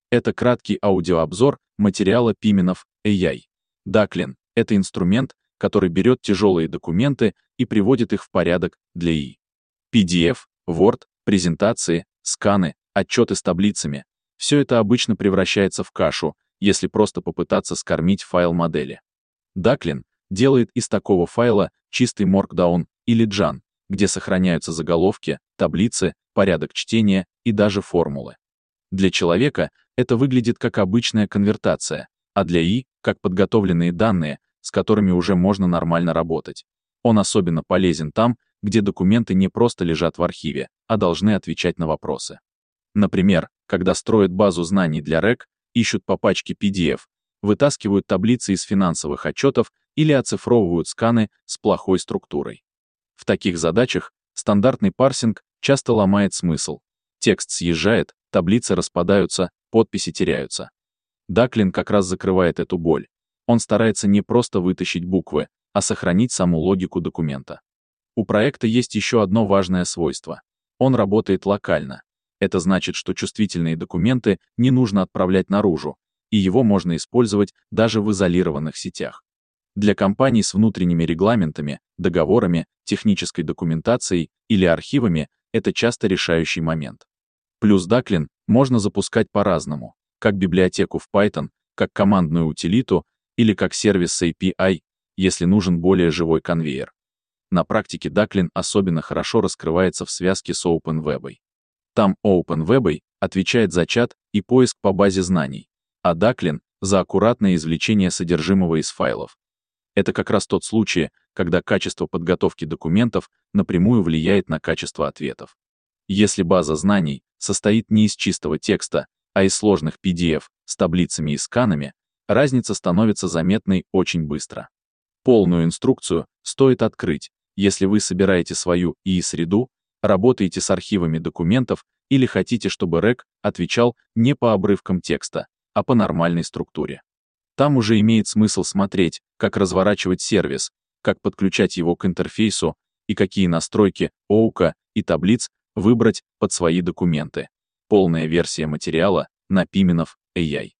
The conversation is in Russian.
Это краткий аудиообзор материала Piminov AI. Ducklin — это инструмент, который берет тяжелые документы и приводит их в порядок для ИИ. PDF, Word, презентации, сканы, отчеты с таблицами — все это обычно превращается в кашу, если просто попытаться скормить файл модели. Ducklin делает из такого файла чистый Markdown или JSON, где сохраняются заголовки, таблицы, порядок чтения и даже формулы. Для человека это выглядит как обычная конвертация, а для ИИ — как подготовленные данные, с которыми уже можно нормально работать. Он особенно полезен там, где документы не просто лежат в архиве, а должны отвечать на вопросы. Например, когда строят базу знаний для РЭК, ищут по пачке PDF, вытаскивают таблицы из финансовых отчетов или оцифровывают сканы с плохой структурой. В таких задачах стандартный парсинг часто ломает смысл. Текст съезжает, таблицы распадаются, подписи теряются. Ducklin как раз закрывает эту боль. Он старается не просто вытащить буквы, а сохранить саму логику документа. У проекта есть еще одно важное свойство. Он работает локально. Это значит, что чувствительные документы не нужно отправлять наружу, и его можно использовать даже в изолированных сетях. Для компаний с внутренними регламентами, договорами, технической документацией или архивами это часто решающий момент. Плюс Ducklin можно запускать по-разному, как библиотеку в Python, как командную утилиту или как сервис с API, если нужен более живой конвейер. На практике Ducklin особенно хорошо раскрывается в связке с OpenWeb. Там OpenWeb отвечает за чат и поиск по базе знаний, а Ducklin — за аккуратное извлечение содержимого из файлов. Это как раз тот случай, когда качество подготовки документов напрямую влияет на качество ответов. Если база знаний состоит не из чистого текста, а из сложных PDF с таблицами и сканами, разница становится заметной очень быстро. Полную инструкцию стоит открыть, если вы собираете свою ИИ-среду, работаете с архивами документов или хотите, чтобы РЭК отвечал не по обрывкам текста, а по нормальной структуре. Там уже имеет смысл смотреть, как разворачивать сервис, как подключать его к интерфейсу и какие настройки ОУКа и таблиц выбрать под свои документы. Полная версия материала на Piminov AI.